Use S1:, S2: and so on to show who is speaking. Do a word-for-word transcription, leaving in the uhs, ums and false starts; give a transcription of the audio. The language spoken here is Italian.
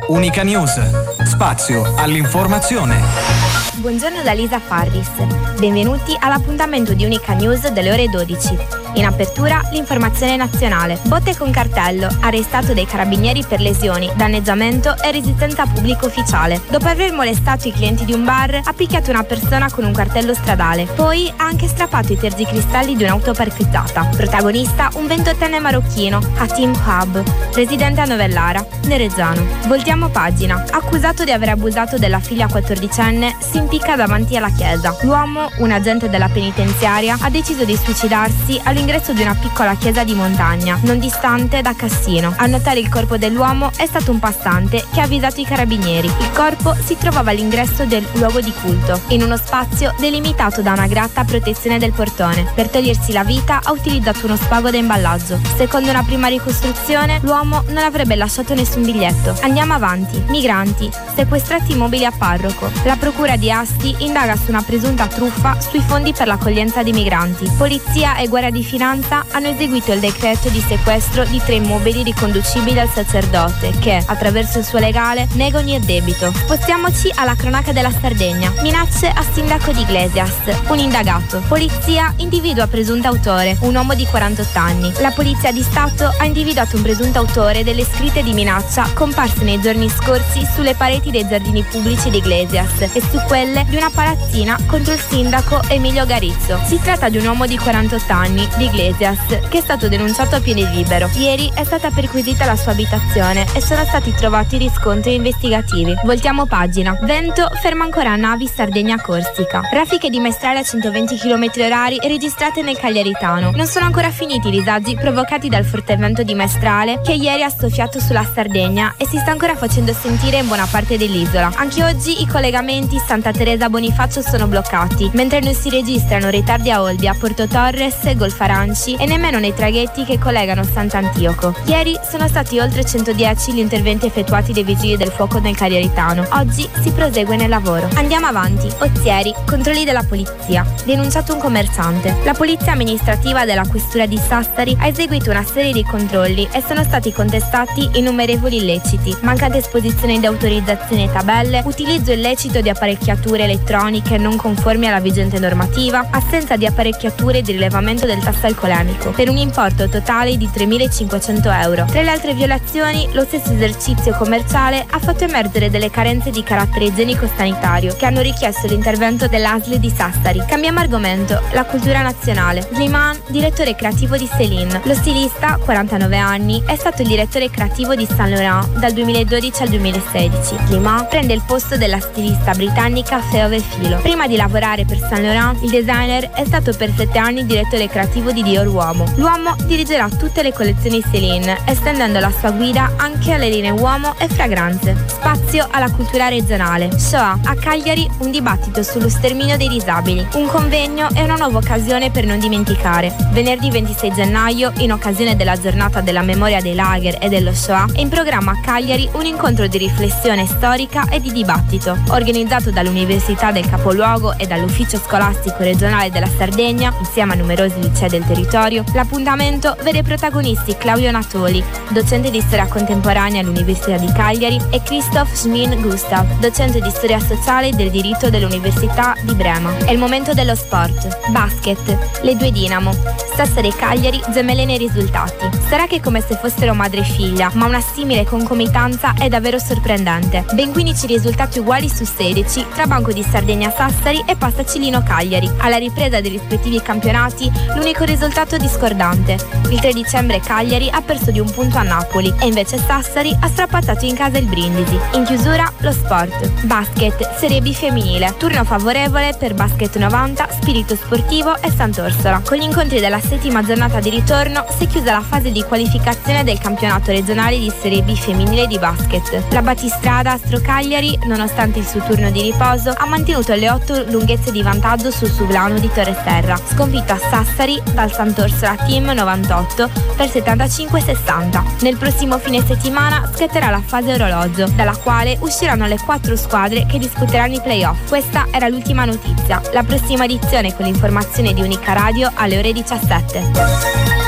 S1: Unica News, spazio all'informazione.
S2: Buongiorno da Lisa Farris. Benvenuti all'appuntamento di Unica News delle ore dodici. In apertura l'informazione nazionale. Botte con cartello, arrestato dai carabinieri per lesioni, danneggiamento e resistenza a pubblico ufficiale. Dopo aver molestato i clienti di un bar, ha picchiato una persona con un cartello stradale. Poi ha anche strappato i tergicristalli di un'auto parcheggiata. Protagonista un ventottenne marocchino, Hatim Hab, residente a Novellara, nel Reggiano. Voltiamo pagina. Accusato di aver abusato della figlia quattordicenne, si impicca davanti alla chiesa. L'uomo, un agente della penitenziaria, ha deciso di suicidarsi all'ingresso di una piccola chiesa di montagna, non distante da Cassino. A notare il corpo dell'uomo è stato un passante che ha avvisato i carabinieri. Il corpo si trovava all'ingresso del luogo di culto, in uno spazio delimitato da una gratta a protezione del portone. Per togliersi la vita ha utilizzato uno spago da imballaggio. Secondo una prima ricostruzione, l'uomo non avrebbe lasciato nessun biglietto. Andiamo avanti. Migranti, sequestrati immobili a Parroco. La procura di Asti indaga su una presunta truffa sui fondi per l'accoglienza dei migranti. Polizia e Guardia di Finanza hanno eseguito il decreto di sequestro di tre immobili riconducibili al sacerdote che, attraverso il suo legale, nega ogni addebito. Spostiamoci alla cronaca della Sardegna. Minacce a sindaco di Iglesias. Un indagato. Polizia individua presunto autore, un uomo di quarantotto anni. La Polizia di Stato ha individuato un presunto autore delle scritte di minaccia comparse nei giorni scorsi sulle pareti dei giardini pubblici di Iglesias e su quelle di una palazzina contro il sindaco Emilio Garizzo. Si tratta di un uomo di quarantotto anni di Iglesias che è stato denunciato a piede libero. Ieri è stata perquisita la sua abitazione e sono stati trovati riscontri investigativi. Voltiamo pagina. Vento ferma ancora navi Sardegna-Corsica. Raffiche di maestrale a centoventi chilometri orari registrate nel Cagliaritano. Non sono ancora finiti i disagi provocati dal forte vento di maestrale che ieri ha soffiato sulla Sardegna e si sta ancora facendo sentire in buona parte dell'isola. Anche oggi i collegamenti Santa Teresa Bonifacio sono bloccati, mentre non si registrano ritardi a Olbia, Porto Torres, Golfaranci e nemmeno nei traghetti che collegano Sant'Antioco. Ieri sono stati oltre centodieci gli interventi effettuati dai vigili del fuoco nel Cagliaritano. Oggi si prosegue nel lavoro. Andiamo avanti. Ozieri, controlli della polizia. Denunciato un commerciante. La polizia amministrativa della questura di Sassari ha eseguito una serie di controlli e sono stati contestati innumerevoli illeciti: mancata esposizione di autorizzazioni e tabelle, utilizzo illecito di apparecchiature elettroniche non conformi alla vigente normativa, assenza di apparecchiature di rilevamento del tasso alcolemico, per un importo totale di tremilacinquecento euro. Tra le altre violazioni, lo stesso esercizio commerciale ha fatto emergere delle carenze di carattere igienico-sanitario che hanno richiesto l'intervento dell'A S L di Sassari. Cambiamo argomento, la cultura nazionale. Slimane, direttore creativo di Céline. Lo stilista, quarantanove anni, è stato il direttore creativo di Saint Laurent dal duemiladodici al duemilasedici. Slimane prende il posto della stilista britannica Phoebe Philo. Prima di lavorare per Saint Laurent, il designer è stato per sette anni direttore creativo di Dior Uomo. L'uomo dirigerà tutte le collezioni Céline, estendendo la sua guida anche alle linee uomo e fragranze. Spazio alla cultura regionale. Shoah, a Cagliari un dibattito sullo sterminio dei disabili. Un convegno è una nuova occasione per non dimenticare. Venerdì ventisei gennaio, in occasione della giornata della memoria dei lager e dello Shoah, è in programma a Cagliari un incontro di riflessione storica e di dibattito, organizzato dall'Università del Capoluogo e dall'Ufficio Scolastico Regionale della Sardegna, insieme a numerosi licei del territorio. L'appuntamento vede protagonisti Claudio Natoli, docente di storia contemporanea all'Università di Cagliari, e Christoph Schmin Gustav, docente di storia sociale e del diritto dell'Università di Brema. È il momento dello sport. Basket. Le due Dinamo. Sassari e Cagliari gemelle nei risultati. Sarà che come se fossero madre e figlia, ma una simile concomitanza è davvero sorprendente. Ben quindici risultati uguali su sedici tra Banco di Sardegna Sassari e Pasta Cilino Cagliari. Alla ripresa dei rispettivi campionati, l'unico risultato discordante. Il tre dicembre Cagliari ha perso di un punto a Napoli e invece Sassari ha strapattato in casa il Brindisi. In chiusura, lo sport. Basket, Serie B femminile. Turno favorevole per Basket novanta, Spirito Sportivo e Sant'Orsola. Con gli incontri della settima giornata di ritorno si è chiusa la fase di qualificazione del campionato regionale di Serie B femminile di basket. La battistrada Astro Cagliari, nonostante il suo turno di riposo, ha mantenuto le otto lunghezze di vantaggio sul Sublano di Torre Serra, sconfitto a Sassari dal Sant'Orsola Team novantotto per settantacinque sessanta. Nel prossimo fine settimana scatterà la fase orologio, dalla quale usciranno le quattro squadre che disputeranno i playoff. Questa era l'ultima notizia. La prossima edizione con l'informazione di Unica Radio alle ore diciassette.